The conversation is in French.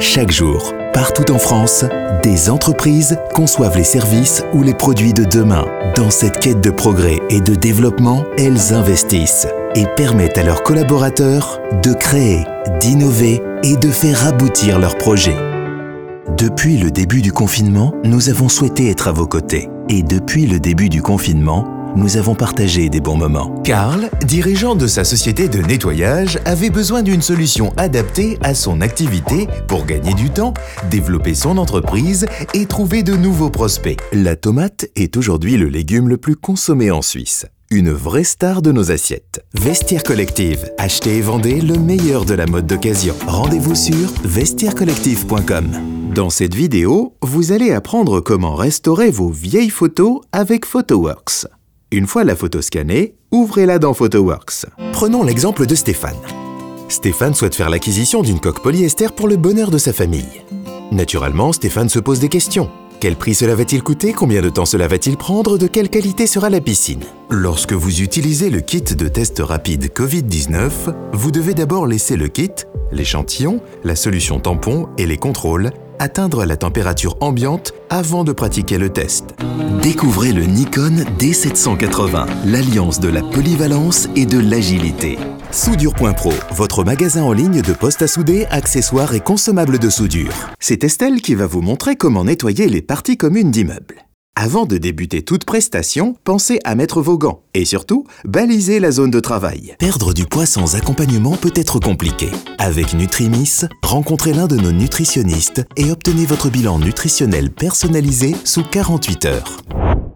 Chaque jour, partout en France, des entreprises conçoivent les services ou les produits de demain. Dans cette quête de progrès et de développement, elles investissent et permettent à leurs collaborateurs de créer, d'innover et de faire aboutir leurs projets. Depuis le début du confinement, nous avons souhaité être à vos côtés. Et depuis le début du confinement, nous avons partagé des bons moments. Karl, dirigeant de sa société de nettoyage, avait besoin d'une solution adaptée à son activité pour gagner du temps, développer son entreprise et trouver de nouveaux prospects. La tomate est aujourd'hui le légume le plus consommé en Suisse. Une vraie star de nos assiettes. Vestiaire Collective. Achetez et vendez le meilleur de la mode d'occasion. Rendez-vous sur vestiairecollective.com. Dans cette vidéo, vous allez apprendre comment restaurer vos vieilles photos avec PhotoWorks. Une fois la photo scannée, ouvrez-la dans PhotoWorks. Prenons l'exemple de Stéphane. Stéphane souhaite faire l'acquisition d'une coque polyester pour le bonheur de sa famille. Naturellement, Stéphane se pose des questions. Quel prix cela va-t-il coûter? Combien de temps cela va-t-il prendre? De quelle qualité sera la piscine? Lorsque vous utilisez le kit de test rapide Covid-19, vous devez d'abord laisser le kit, l'échantillon, la solution tampon et les contrôles atteindre la température ambiante avant de pratiquer le test. Découvrez le Nikon D780, l'alliance de la polyvalence et de l'agilité. Soudure.pro, votre magasin en ligne de postes à souder, accessoires et consommables de soudure. C'est Estelle qui va vous montrer comment nettoyer les parties communes d'immeubles. Avant de débuter toute prestation, pensez à mettre vos gants et surtout, balisez la zone de travail. Perdre du poids sans accompagnement peut être compliqué. Avec Nutrimis, rencontrez l'un de nos nutritionnistes et obtenez votre bilan nutritionnel personnalisé sous 48 heures.